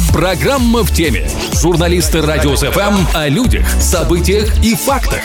Программа в теме. Журналисты Радио СФМ о людях, событиях и фактах.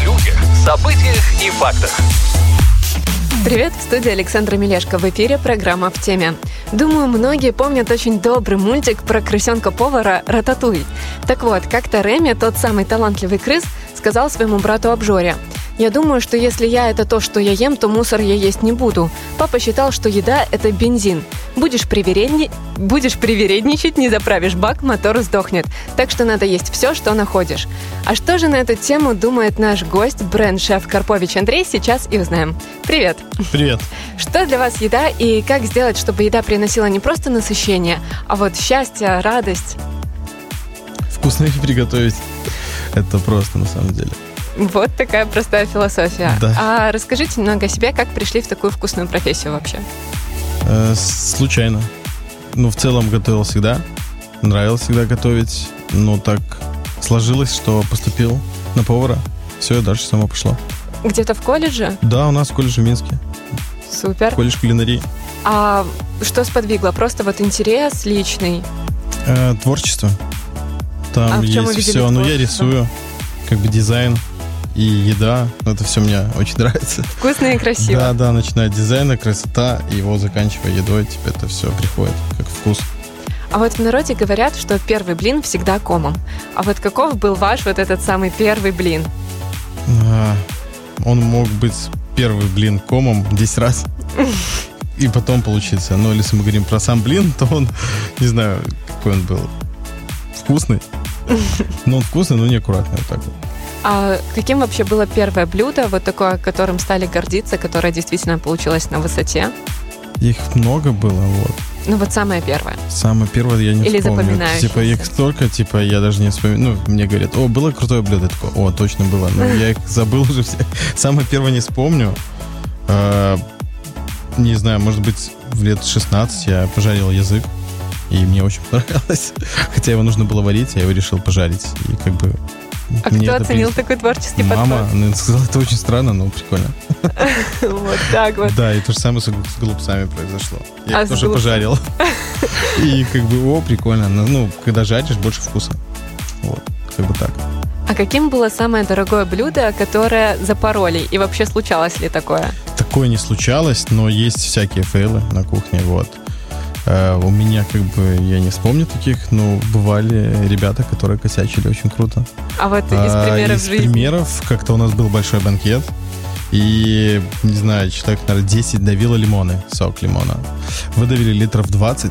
Привет, в студии Александра Милешко. В эфире программа «В теме». Думаю, многие помнят очень добрый мультик про крысенка-повара Рататуй. Так вот, как-то Реми, тот самый талантливый крыс, сказал своему брату Обжоре: «Я думаю, что если я это то, что я ем, то мусор я есть не буду. Папа считал, что еда – это бензин. Будешь привередничать, не заправишь бак, мотор сдохнет. Так что надо есть все, что находишь». А что же на эту тему думает наш гость, бренд-шеф Карпович Андрей, сейчас и узнаем. Привет! Привет! Что для вас еда и как сделать, чтобы еда приносила не просто насыщение, а вот счастье, радость? Вкусно приготовить. Это просто на самом деле. Вот такая простая философия. Да. А расскажите немного о себе, как пришли в такую вкусную профессию вообще? Случайно. В целом готовил всегда. Нравилось всегда готовить. Но так сложилось, что поступил на повара. Все, и дальше само пошло. Где-то в колледже? Да, у нас в колледже в Минске. Супер. Колледж кулинарии. А что сподвигло? Просто вот интерес личный? Творчество. Там в чем вы есть видели все. творчество? Я рисую, дизайн и еда. Это все мне очень нравится. Вкусно и красиво. Да, начиная от дизайна, красота, и его заканчивая едой, тебе это все приходит как вкус. А вот в народе говорят, что первый блин всегда комом. А вот каков был ваш вот этот самый первый блин? Он мог быть первый блин комом 10 раз. И потом получится. Но если мы говорим про сам блин, то он, не знаю, какой он был. Вкусный. Он вкусный, но неаккуратный вот так вот. А каким вообще было первое блюдо, вот такое, которым стали гордиться, которое действительно получилось на высоте? Их много было, вот. Самое первое. Самое первое я не Или вспомню. запоминающееся. Их столько, я даже не вспомню. Мне говорят: было крутое блюдо. Я такой: точно было. Но я их забыл уже все. Самое первое не вспомню. Не знаю, может быть, в лет 16 я пожарил язык. И мне очень понравилось. Хотя его нужно было варить, я его решил пожарить. И А кто оценил такой творческий подход? Мама. Она сказала, это очень странно, но прикольно. Вот так вот. Да, и то же самое с голубцами произошло. Я их тоже пожарил. И прикольно. Когда жаришь, больше вкуса. Вот, так. А каким было самое дорогое блюдо, которое запороли? И вообще случалось ли такое? Такое не случалось, но есть всякие фейлы на кухне, вот. У меня я не вспомню таких, но бывали ребята, которые косячили очень круто. А вот из примеров жизни? Из примеров, как-то у нас был большой банкет, и, не знаю, человек, наверное, 10 давило лимоны, сок лимона. Выдавили литров 20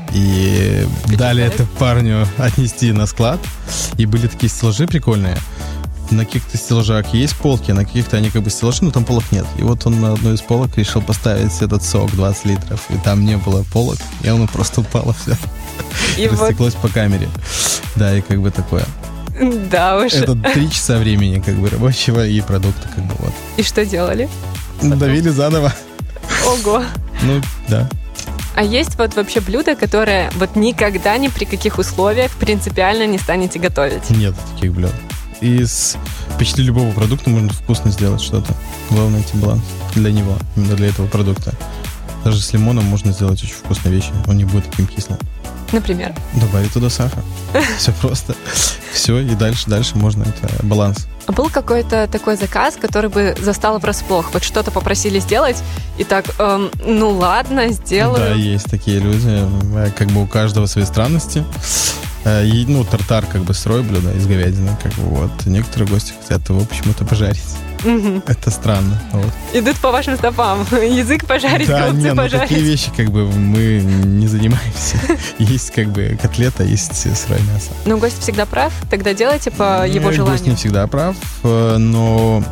и дали это парню отнести на склад. И были такие стеллажи прикольные. На каких-то стеллажах есть полки, на каких-то они стеллажи, но там полок нет. И вот он на одной из полок решил поставить этот сок 20 литров, и там не было полок, и оно просто упало все. И растеклось по камере. Да, и такое. Да уж. Это 3 часа времени рабочего и продукта вот. И что делали? Давили заново. Ого. Да. А есть вообще блюдо, которое никогда ни при каких условиях принципиально не станете готовить? Нет таких блюд. Из почти любого продукта можно вкусно сделать что-то. Главное найти баланс для него, именно для этого продукта. Даже с лимоном можно сделать очень вкусные вещи. Он не будет таким кислым. Например? Добавить туда сахар. Все просто. Все, и дальше можно. Это баланс. А был какой-то такой заказ, который бы застал врасплох? Вот что-то попросили сделать, и так, ладно, сделаю. Да, есть такие люди. У каждого свои странности. И, тартар сырое блюдо из говядины. Некоторые гости хотят его почему-то пожарить. Угу. Это странно. Вот. Идут по вашим стопам. Язык пожарить, голубцы пожарить. Такие вещи мы не занимаемся. Есть котлета, есть сырое мясо. Но гость всегда прав? Тогда делайте по его желанию. Гость не всегда прав, но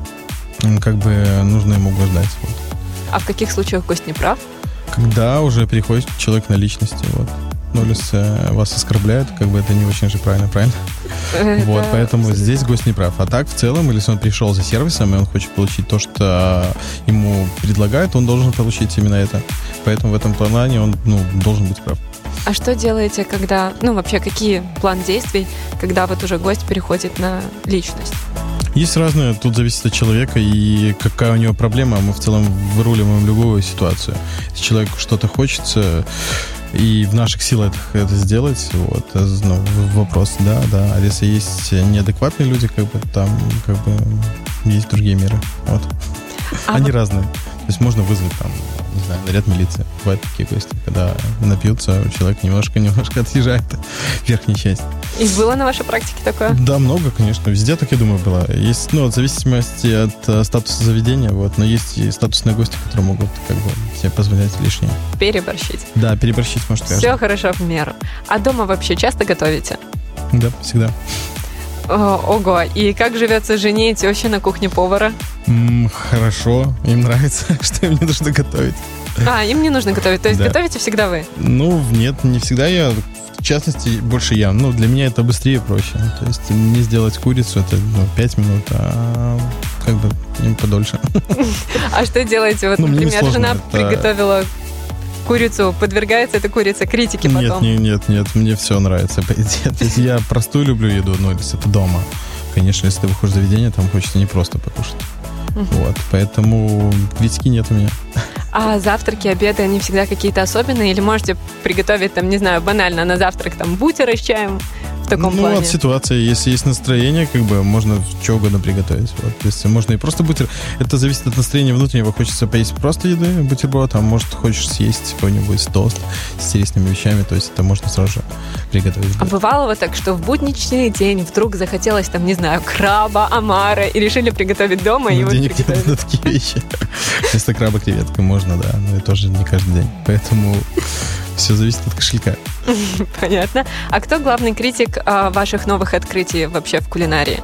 нужно ему угождать. Вот. А в каких случаях гость не прав? Когда уже переходит человек на личности, вот. Если вас оскорбляют, это не очень же правильно? Вот, поэтому здесь гость не прав. А так, в целом, если он пришел за сервисом, и он хочет получить то, что ему предлагают, он должен получить именно это. Поэтому в этом плане он, должен быть прав. А что делаете, когда, вообще, какие план действий, когда уже гость переходит на личность? Есть разные, тут зависит от человека и какая у него проблема. Мы в целом выруливаем любую ситуацию. Если человеку что-то хочется, И в наших силах это сделать, вот, ну, вопрос, да. А если есть неадекватные люди, как бы там, как бы, есть другие меры, вот. Они разные. То есть можно вызвать там, не знаю, наряд милиции. Бывают такие гости, когда напьются, человек немножко отъезжает в верхнюю часть. И было на вашей практике такое? Да, много, конечно. Везде, так я думаю, было. Есть, ну, в зависимости от статуса заведения, вот, но есть и статусные гости, которые могут, как бы, себе позволять лишнее. Переборщить. Да, переборщить может каждый. Все хорошо в меру. А дома вообще часто готовите? Да, всегда. Ого, и как живется жене и теще на кухне повара? Хорошо, им нравится, что им не нужно готовить. Им не нужно готовить, то есть готовите всегда вы? Ну, нет, не всегда я, в частности, больше я. Ну, для меня это быстрее и проще. То есть мне сделать курицу, это 5 минут, а как бы им подольше. А что делаете? Вот, например, жена приготовила курицу, подвергается эта курица критике потом? Нет, мне все нравится, по идее. То есть я простую люблю еду, но если это дома. Конечно, если ты выходишь в заведение, там хочется не просто покушать. Вот, поэтому критики нет у меня. А завтраки, обеды, они всегда какие-то особенные? Или можете приготовить, там, не знаю, банально на завтрак там бутеры с чаем? В таком плане? От ситуации. Если есть настроение, как бы можно что угодно приготовить. Вот. То есть можно и просто бутер. Это зависит от настроения внутреннего. Хочется поесть просто еды, бутерброд, а может хочешь съесть какой-нибудь тост с интересными вещами. То есть это можно сразу же приготовить. А бывало вот так, что в будничный день вдруг захотелось, там, не знаю, краба, омара, и решили приготовить дома, и вот денег нет на такие вещи. Вместо краба креветка можно, да, но это тоже не каждый день. Поэтому все зависит от кошелька. Понятно. А кто главный критик ваших новых открытий вообще в кулинарии?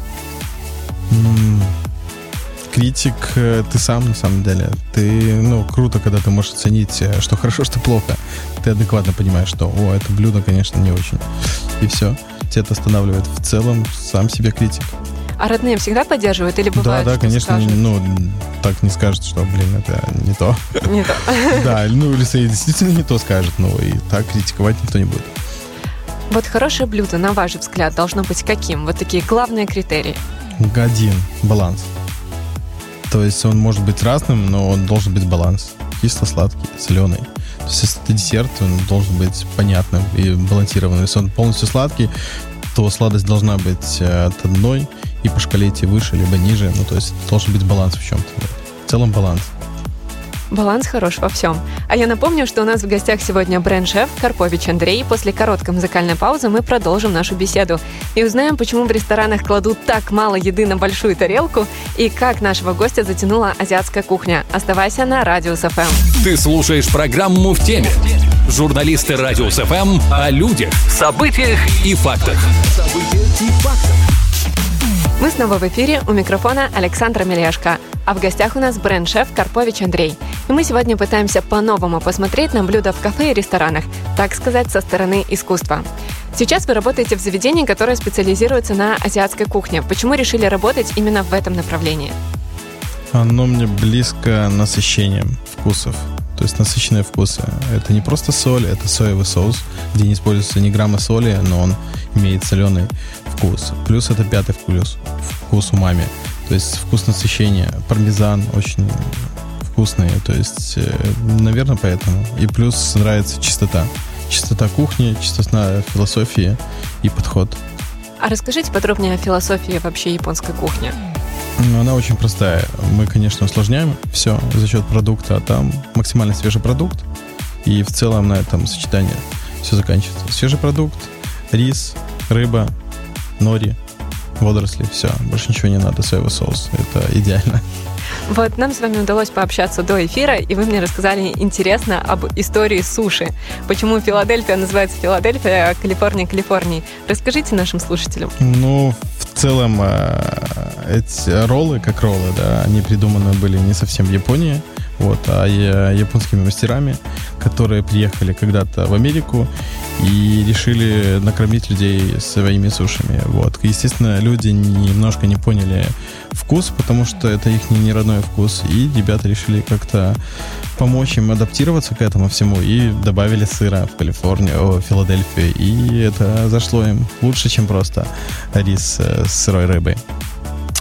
Критик ты сам, на самом деле. Круто, когда ты можешь оценить, что хорошо, что плохо. Ты адекватно понимаешь, что, это блюдо, конечно, не очень. И все. Тебя это останавливает. В целом, сам себе критик. А родные всегда поддерживают или бывает, да, конечно, так не скажут, что, это не то. Не то. Да, если действительно не то скажет, и так критиковать никто не будет. Вот хорошее блюдо, на ваш взгляд, должно быть каким? Вот такие главные критерии. Один – баланс. То есть он может быть разным, но он должен быть баланс. Кисло-сладкий, соленый. То есть если это десерт, он должен быть понятным и балансированным. Если он полностью сладкий, то сладость должна быть от одной и по шкале идти выше, либо ниже. То есть должен быть баланс в чем-то. В целом баланс. Баланс хорош во всем. А я напомню, что у нас в гостях сегодня бренд-шеф Карпович Андрей. После короткой музыкальной паузы мы продолжим нашу беседу и узнаем, почему в ресторанах кладут так мало еды на большую тарелку и как нашего гостя затянула азиатская кухня. Оставайся на Радиус ФМ. Ты слушаешь программу «В теме». Журналисты Радиус ФМ о людях, событиях и фактах. Мы снова в эфире, у микрофона Александра Мелешко, а в гостях у нас бренд-шеф Карпович Андрей. И мы сегодня пытаемся по-новому посмотреть на блюда в кафе и ресторанах, так сказать, со стороны искусства. Сейчас вы работаете в заведении, которое специализируется на азиатской кухне. Почему решили работать именно в этом направлении? Оно мне близко насыщением вкусов. То есть насыщенные вкусы. Это не просто соль, это соевый соус, где не используется ни грамма соли, но он имеет соленый вкус. Плюс это 5-й вкус умами. То есть вкус насыщения. Пармезан очень вкусный. То есть, наверное, поэтому. И плюс нравится чистота. Чистота кухни, чистота философии и подход. А расскажите подробнее о философии вообще японской кухни. Она очень простая. Мы, конечно, усложняем все за счет продукта, а там максимально свежий продукт. И в целом на этом сочетании все заканчивается. Свежий продукт, рис, рыба, нори, водоросли, все. Больше ничего не надо, соевый соус. Это идеально. Вот нам с вами удалось пообщаться до эфира, и вы мне рассказали интересно об истории суши. Почему Филадельфия называется Филадельфия, а Калифорния Калифорнией. Расскажите нашим слушателям. В целом эти роллы, как роллы, да, они придуманы были не совсем в Японии, а японскими мастерами, которые приехали когда-то в Америку и решили накормить людей своими сушами. Естественно, люди немножко не поняли вкус, потому что это их не родной вкус, и ребята решили как-то помочь им адаптироваться к этому всему и добавили сыра в Филадельфию, и это зашло им лучше, чем просто рис с сырой рыбой.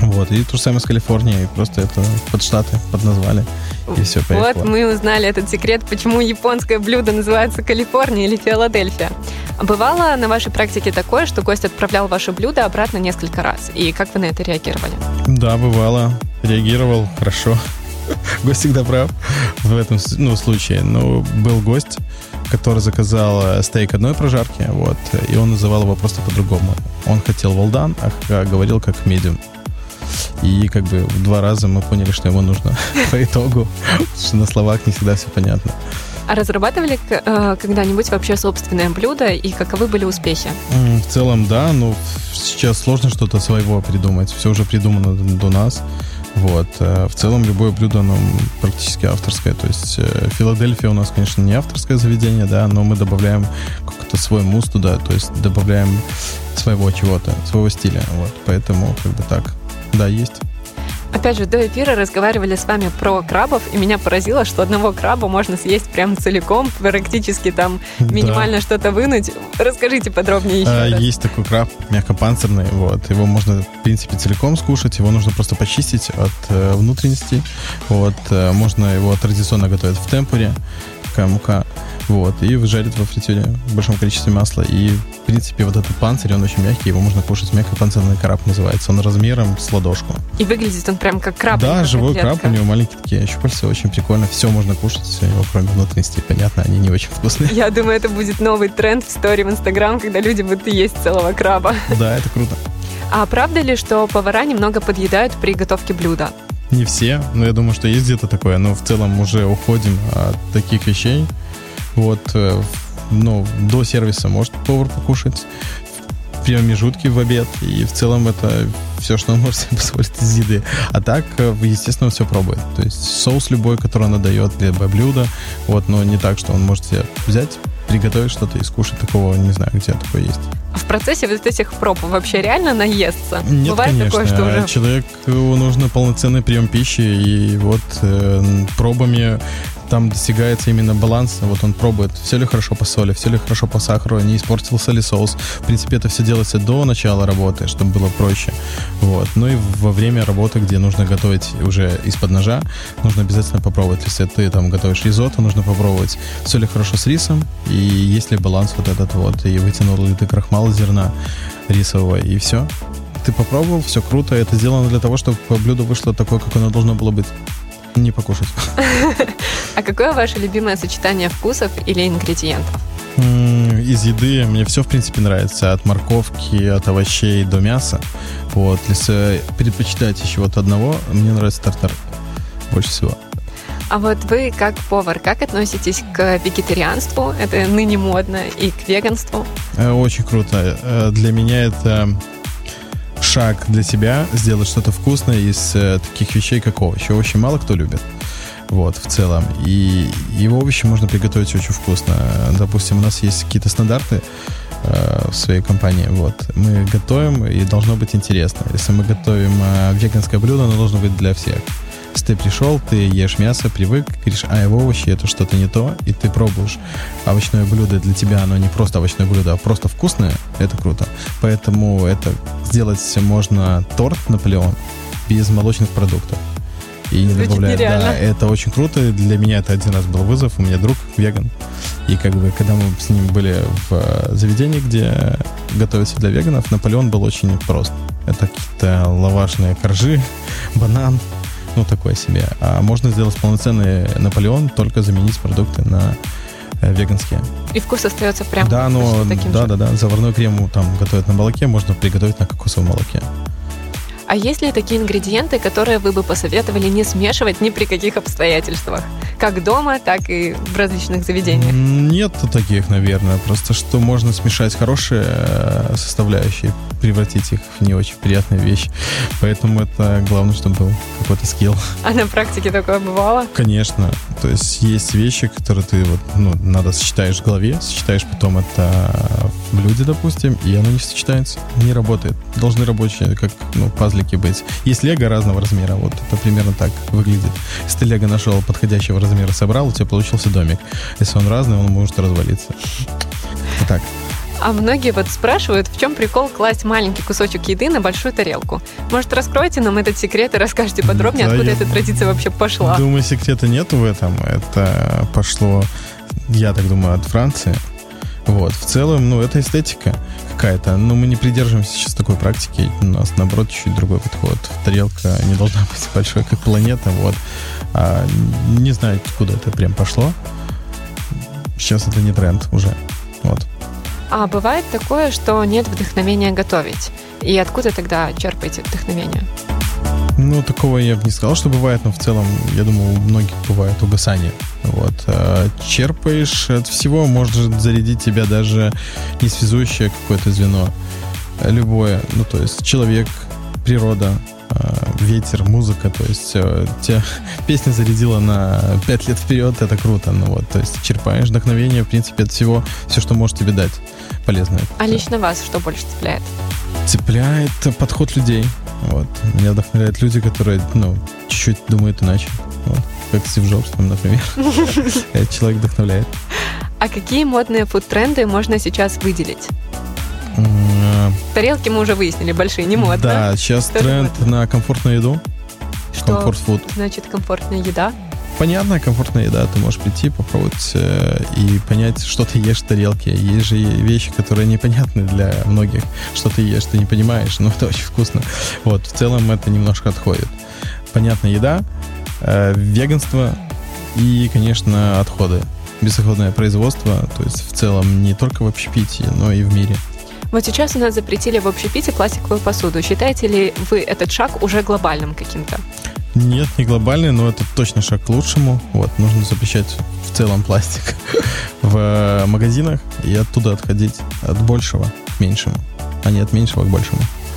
Вот, и то же самое с Калифорнией, просто это под штаты подназвали, и все, поехало. Вот мы узнали этот секрет, почему японское блюдо называется Калифорния или Филадельфия. Бывало на вашей практике такое, что гость отправлял ваше блюдо обратно несколько раз, и как вы на это реагировали? Да, бывало, реагировал хорошо. Гость всегда прав в этом случае. Но был гость, который заказал стейк одной прожарки, вот, и он называл его просто по-другому. Он хотел well done, а говорил как medium. И как бы 2 раза мы поняли, что ему нужно по итогу, потому что на словах не всегда все понятно. А разрабатывали когда-нибудь вообще собственное блюдо, и каковы были успехи? В целом, да, но сейчас сложно что-то своего придумать. Все уже придумано до нас. Вот. В целом, любое блюдо, оно практически авторское. То есть Филадельфия у нас, конечно, не авторское заведение, да, но мы добавляем какой-то свой мусс туда, то есть добавляем своего чего-то, своего стиля. Вот. Поэтому как бы так. Да, есть. Опять же, до эфира разговаривали с вами про крабов, и меня поразило, что одного краба можно съесть прям целиком, практически там минимально что-то вынуть. Расскажите подробнее еще раз. Есть такой краб мягкопанцирный, вот. Его можно, в принципе, целиком скушать, его нужно просто почистить от внутренностей. Вот. Можно его традиционно готовить в темпуре, такая мука. Вот, и жарит во фритюре в большом количестве масла. И, в принципе, вот этот панцирь, он очень мягкий, его можно кушать. Мягкопанцирный краб называется. Он размером с ладошку. И выглядит он прям как краб. Да, живой краб, у него маленькие такие щупальца, очень прикольно. Все можно кушать, его, кроме внутренностей. Понятно, они не очень вкусные. Я думаю, это будет новый тренд в стори в Инстаграм, когда люди будут есть целого краба. Да, это круто. А правда ли, что повара немного подъедают при готовке блюда? Не все, но я думаю, что есть где-то такое. Но в целом уже уходим от таких вещей. Вот, до сервиса может повар покушать в промежутке в обед, и в целом это все, что он может себе позволить из еды. А так, естественно, он все пробует. То есть соус любой, который он дает, либо блюдо, вот, но не так, что он может себе взять, приготовить что-то и скушать. Такого не знаю, где такое есть. В процессе вот этих проб вообще реально наесться? Нет, бывает конечно. Такое, что уже... Человеку нужно полноценный прием пищи, и вот пробами там достигается именно баланс. Вот он пробует, все ли хорошо по соли, все ли хорошо по сахару, не испортился ли соус. В принципе, это все делается до начала работы, чтобы было проще. Вот. Ну и во время работы, где нужно готовить уже из-под ножа, нужно обязательно попробовать. Если ты там готовишь ризотто, нужно попробовать, все ли хорошо с рисом, и есть ли баланс вот этот вот, и вытянул ли ты крахмал из зерна рисового, и все. Ты попробовал, все круто. Это сделано для того, чтобы блюдо вышло такое, как оно должно было быть. Не покушать. А какое ваше любимое сочетание вкусов или ингредиентов? Из еды мне все, в принципе, нравится. От морковки, от овощей до мяса. Вот. Если предпочитать еще вот одного, мне нравится тартар больше всего. А вот вы, как повар, как относитесь к вегетарианству? Это ныне модно. И к веганству? Очень круто. Для меня это шаг для себя сделать что-то вкусное из таких вещей, как овощи. Овощи мало кто любит, вот, в целом. И его овощи можно приготовить очень вкусно. Допустим, у нас есть какие-то стандарты в своей компании. Вот. Мы готовим, и должно быть интересно. Если мы готовим веганское блюдо, оно должно быть для всех. Если ты пришел, ты ешь мясо, привык, говоришь, его овощи это что-то не то, и ты пробуешь овощное блюдо, для тебя оно не просто овощное блюдо, а просто вкусное, это круто. Поэтому это сделать можно торт Наполеон без молочных продуктов. И не добавляя, да, это очень круто. Для меня это один раз был вызов. У меня друг веган. И как бы, когда мы с ним были в заведении, где готовится для веганов, Наполеон был очень прост. Это какие-то лавашные коржи, банан, ну, такое себе. А можно сделать полноценный Наполеон, только заменить продукты на веганские. И вкус остается прям таким же. Да. Заварной крем там готовят на молоке, можно приготовить на кокосовом молоке. А есть ли такие ингредиенты, которые вы бы посоветовали не смешивать ни при каких обстоятельствах? Как дома, так и в различных заведениях? Нету таких, наверное. Просто что можно смешать хорошие составляющие, превратить их в не очень приятные вещи. Поэтому это главное, чтобы был какой-то скилл. А на практике такое бывало? Конечно. То есть есть вещи, которые ты надо сочетаешь в голове, сочетаешь потом это в блюде, допустим, и оно не сочетается, не работает. Должны рабочие, как пазлики быть. Есть лего разного размера, вот это примерно так выглядит. Если ты лего нашел подходящего размера, собрал, у тебя получился домик. Если он разный, он может развалиться. Вот так. А многие вот спрашивают, в чем прикол класть маленький кусочек еды на большую тарелку. Может, раскройте нам этот секрет и расскажете подробнее, откуда эта традиция вообще пошла? Думаю, секрета нету в этом. Это пошло, я так думаю, от Франции. Вот. В целом, это эстетика какая-то. Но мы не придерживаемся сейчас такой практики. У нас, наоборот, чуть другой подход. Тарелка не должна быть большой, как планета. Вот. Не знаю, откуда это прям пошло. Сейчас это не тренд уже. Вот. А бывает такое, что нет вдохновения готовить? И откуда тогда черпаете вдохновение? Такого я бы не сказал, что бывает, но в целом, я думаю, у многих бывает угасание. Вот. Черпаешь от всего, может зарядить тебя даже несвязующее какое-то звено. Любое. То есть человек, природа, ветер, музыка, то есть тебя песня зарядила на 5 лет вперед, это круто. То есть черпаешь вдохновение, в принципе, от всего, все, что может тебе дать полезное. А лично вас что больше цепляет? Цепляет подход людей. Вот. Меня вдохновляют люди, которые, чуть-чуть думают иначе. Вот. Как Стив Джобс, например. Этот человек вдохновляет. А какие модные фуд-тренды можно сейчас выделить? Тарелки мы уже выяснили, большие, не модно. Да, сейчас что тренд на комфортную еду. Что комфорт-фуд. Значит комфортная еда? Понятно, комфортная еда. Ты можешь прийти, попробовать и понять, что ты ешь в тарелке. Есть же вещи, которые непонятны для многих. Что ты ешь, ты не понимаешь, но это очень вкусно. Вот, в целом это немножко отходит. Понятная еда, веганство и, конечно, отходы. Бесотходное производство, то есть в целом не только в общепитии, но и в мире. Вот сейчас у нас запретили в общепите пластиковую посуду. Считаете ли вы этот шаг уже глобальным каким-то? Нет, не глобальный, но это точно шаг к лучшему. Вот, нужно запрещать в целом пластик в магазинах и оттуда отходить от большего к меньшему, а не от меньшего к большему.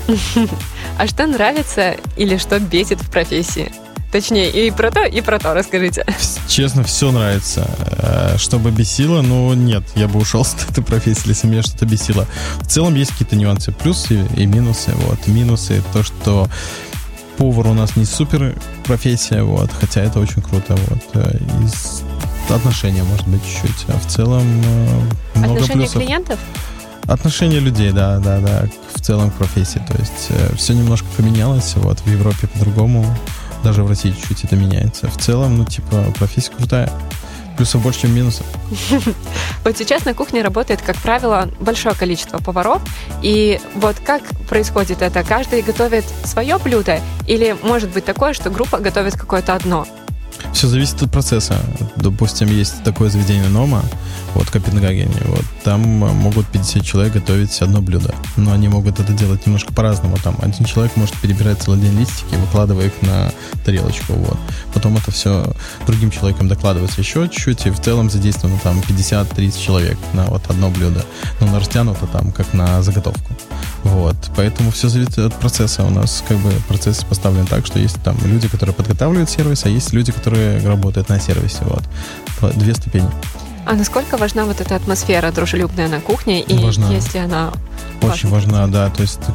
А что нравится или что бесит в профессии? Точнее, и про то расскажите. Честно, все нравится. Что бы бесило, нет, я бы ушел с этой профессии, если меня что-то бесило. В целом есть какие-то нюансы, плюсы и минусы. Вот. Минусы — то, что повар у нас не супер профессия, вот, хотя это очень круто. Вот. Из отношения, может быть, чуть-чуть. А в целом много отношения плюсов. Клиентов? Отношения людей, да, в целом к профессии. То есть все немножко поменялось, вот, в Европе по-другому. Даже в России чуть-чуть это меняется. В целом, профессия крутая. Плюсов больше, чем минусов. Вот сейчас на кухне работает, как правило, большое количество поваров. И вот как происходит это? Каждый готовит свое блюдо? Или может быть такое, что группа готовит какое-то одно? Все зависит от процесса. Допустим, есть такое заведение Нома, в Копенгагене. Вот, там могут 50 человек готовить одно блюдо. Но они могут это делать немножко по-разному. Там один человек может перебирать целый день листики, выкладывая их на тарелочку. Вот. Потом это все другим человеком докладывается еще чуть-чуть, и в целом задействовано 50-30 человек на одно блюдо. Но оно растянуто как на заготовку. Вот. Поэтому все зависит от процесса. У нас процесс поставлен так, что есть там люди, которые подготавливают сервис, а есть люди, которые работают на сервисе. Вот. 2 ступени. А насколько важна вот эта атмосфера дружелюбная на кухне? И важна. Если она... Очень важна, да. То есть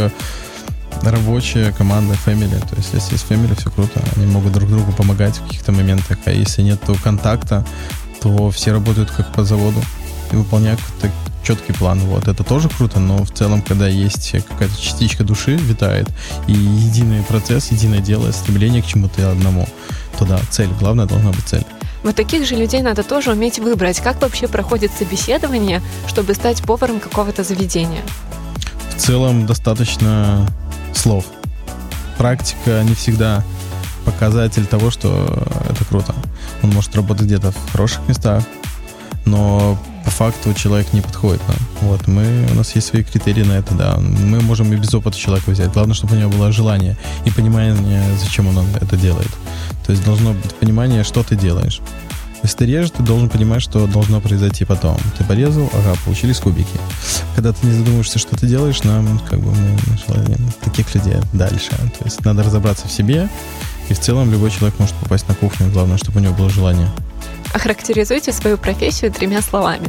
рабочая команда, family. То есть если есть family, все круто. Они могут друг другу помогать в каких-то моментах. А если нет контакта, то все работают как по заводу и выполняют какой-то четкий план. Вот. Это тоже круто, но в целом, когда есть какая-то частичка души витает и единый процесс, единое дело, стремление к чему-то одному, то да, цель. Главное должна быть цель. Вот таких же людей надо тоже уметь выбрать. Как вообще проходит собеседование, чтобы стать поваром какого-то заведения? В целом достаточно слов. Практика не всегда показатель того, что это круто. Он может работать где-то в хороших местах, но по факту человек не подходит нам. Вот, у нас есть свои критерии на это, да. Мы можем и без опыта человека взять. Главное, чтобы у него было желание и понимание, зачем он это делает. То есть должно быть понимание, что ты делаешь. Если ты режешь, ты должен понимать, что должно произойти потом. Ты порезал, получились кубики. Когда ты не задумываешься, что ты делаешь, мы желаем таких людей дальше. То есть надо разобраться в себе, и в целом любой человек может попасть на кухню. Главное, чтобы у него было желание. Охарактеризуйте свою профессию 3 словами.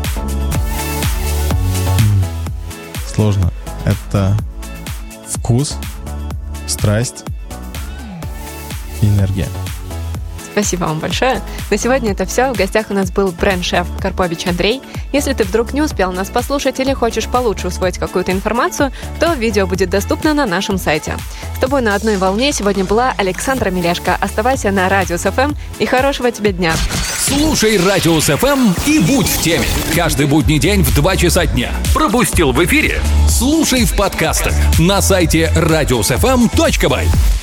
Сложно. Это вкус, страсть и энергия. Спасибо вам большое. На сегодня это все. В гостях у нас был бренд-шеф Карпович Андрей. Если ты вдруг не успел нас послушать или хочешь получше усвоить какую-то информацию, то видео будет доступно на нашем сайте. С тобой на одной волне сегодня была Александра Мелешко. Оставайся на Радиус ФМ и хорошего тебе дня. Слушай Радиус ФМ и будь в теме. Каждый будний день в 2 часа дня. Пропустил в эфире? Слушай в подкастах на сайте radiusfm.by.